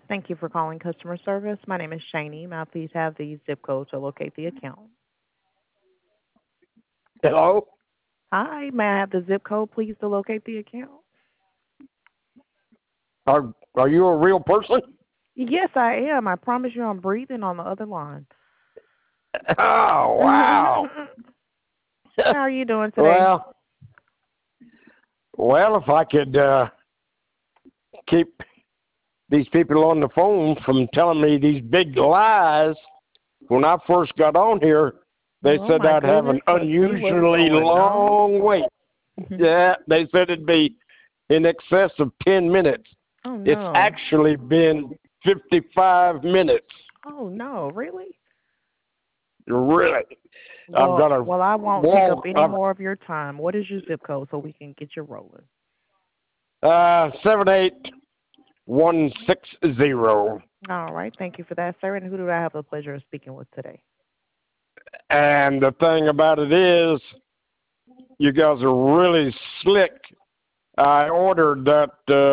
Thank you for calling customer service. My name is Shani. May I please have the zip code to locate the account? Hello? Hi, may I have the zip code, please, to locate the account? Are you a real person? Yes, I am. I promise you I'm breathing on the other line. Oh, wow. How are you doing today? well, well, if I could keep these people on the phone from telling me these big lies. When I first got on here, they Oh said my I'd have an goodness, let's see what's unusually going on. long wait. Yeah, they said it'd be in excess of 10 minutes. Oh It's no. actually been 55 minutes. Oh no, really? Really. I've Well, got to well, I won't take up walk any up more of your time. What is your zip code so we can get you rolling? 78160. All right, thank you for that, sir. And who do I have the pleasure of speaking with today? And the thing about it is, you guys are really slick. I ordered that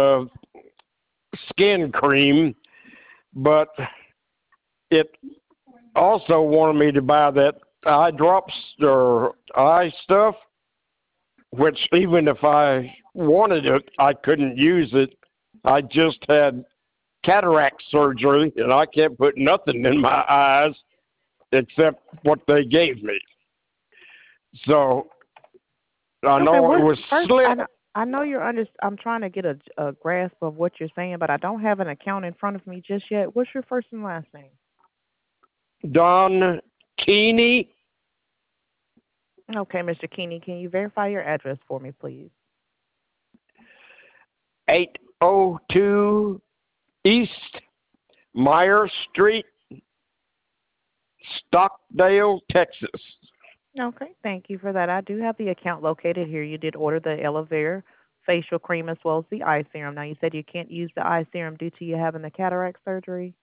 skin cream, but it also wanted me to buy that eye drops or eye stuff, which even if I wanted it, I couldn't use it. I just had cataract surgery, and I can't put nothing in my eyes except what they gave me. So I Okay, know it what was first? slick. I know you're under. I'm trying to get a grasp of what you're saying, but I don't have an account in front of me just yet. What's your first and last name? Don Keeney, Okay, Mr. Keeney, can you verify your address for me, please? 802 East Meyer Street, Stockdale, Texas. Okay, thank you for that. I do have the account located here. You did order the Elevere facial cream as well as the eye serum. Now you said you can't use the eye serum due to you having the cataract surgery.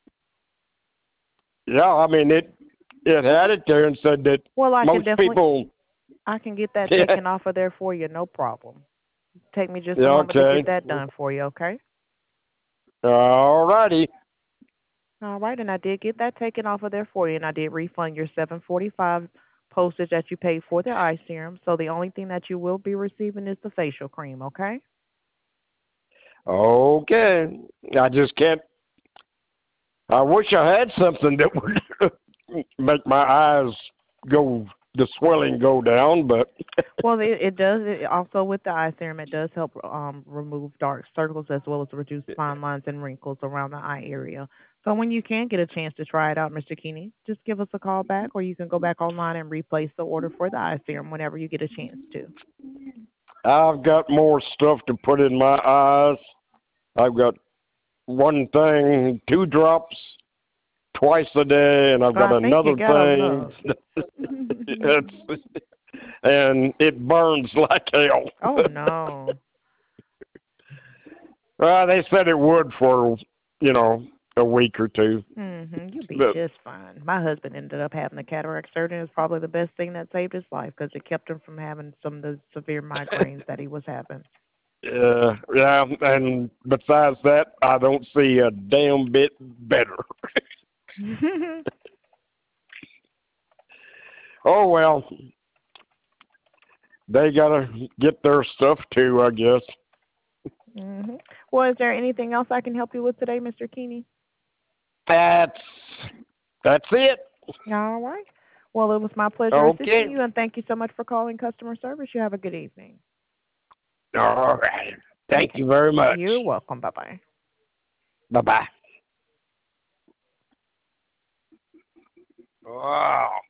Yeah, I mean it had it there and said that Well, most people. I can get that Yeah, taken off of there for you, no problem. Take me just a yeah, moment to get okay. that done for you, okay? All righty. All right, and I did get that taken off of there for you, and I did refund your 745 postage that you paid for the eye serum. So the only thing that you will be receiving is the facial cream, okay? Okay. I just can't. I wish I had something that would make my eyes go, the swelling go down, but Well, it does. It also with the eye serum, it does help remove dark circles as well as reduce fine lines and wrinkles around the eye area. So when you can get a chance to try it out, Mr. Keeney, just give us a call back, or you can go back online and replace the order for the eye serum whenever you get a chance to. I've got more stuff to put in my eyes. I've got one thing, two drops twice a day, and I've So got I think you another got thing. enough. it's, and it burns like hell. Oh no. Well, they said it would for, you know, a week or two. You'll be But just fine. My husband ended up having a cataract surgery. It's probably the best thing that saved his life because it kept him from having some of the severe migraines that he was having. yeah, and besides that, I don't see a damn bit better. Oh well, they gotta get their stuff too, I guess. hmm Well, is there anything else I can help you with today, Mr. Keeney? That's that's it. All right. Well, it was my pleasure Okay. assisting you, and thank you so much for calling customer service. You have a good evening. All right. Thank Okay. you very much. You're welcome. Bye bye. Bye bye. Wow.